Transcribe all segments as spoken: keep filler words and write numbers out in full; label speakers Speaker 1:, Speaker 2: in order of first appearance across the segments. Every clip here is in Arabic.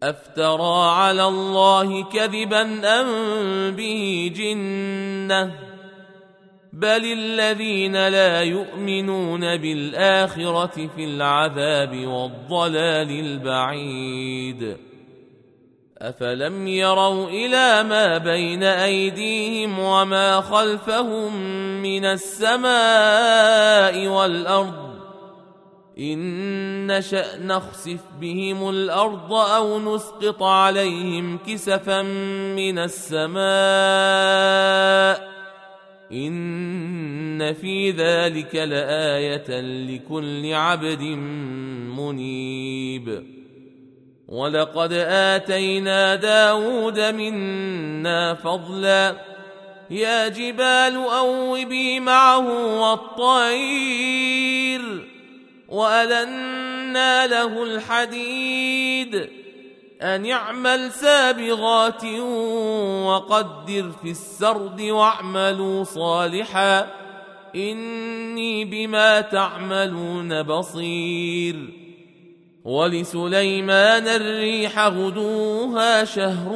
Speaker 1: أفترى على الله كذبا أم به جنة بل الذين لا يؤمنون بالآخرة في العذاب والضلال البعيد. أفلم يروا إلى ما بين أيديهم وما خلفهم من السماء والأرض إن نشأ نخسف بهم الأرض أو نسقط عليهم كسفا من السماء إن في ذلك لآية لكل عبد منيب. ولقد آتينا داود منا فضلا يا جبال أوبي معه والطير وألنا له الحديد أن يعمل سابغات وقدر في السرد واعملوا صالحا إني بما تعملون بصير. ولسليمان الريح غدوها شهر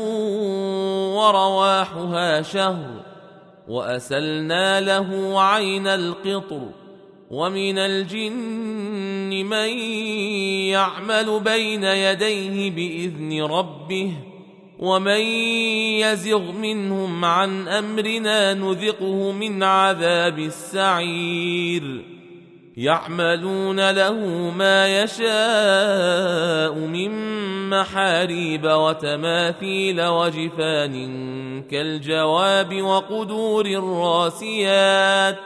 Speaker 1: ورواحها شهر وأسلنا له عين القطر ومن الجن من يعمل بين يديه بإذن ربه ومن يزغ منهم عن أمرنا نذقه من عذاب السعير. يعملون له ما يشاء من محاريب وتماثيل وجفان كالجواب وقدور الراسيات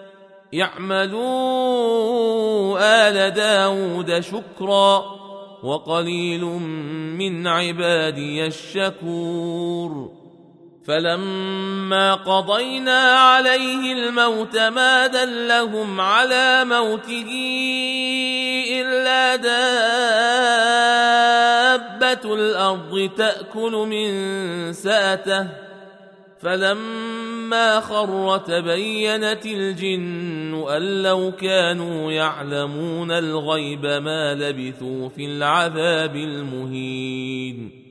Speaker 1: يعملوا آل داود شكرا وقليل من عبادي الشكور. فلما قضينا عليه الموت ما دلهم على موته إلا دابة الأرض تأكل من سأته فلما خر تبينت الجن أن لو كانوا يعلمون الغيب ما لبثوا في العذاب المهين.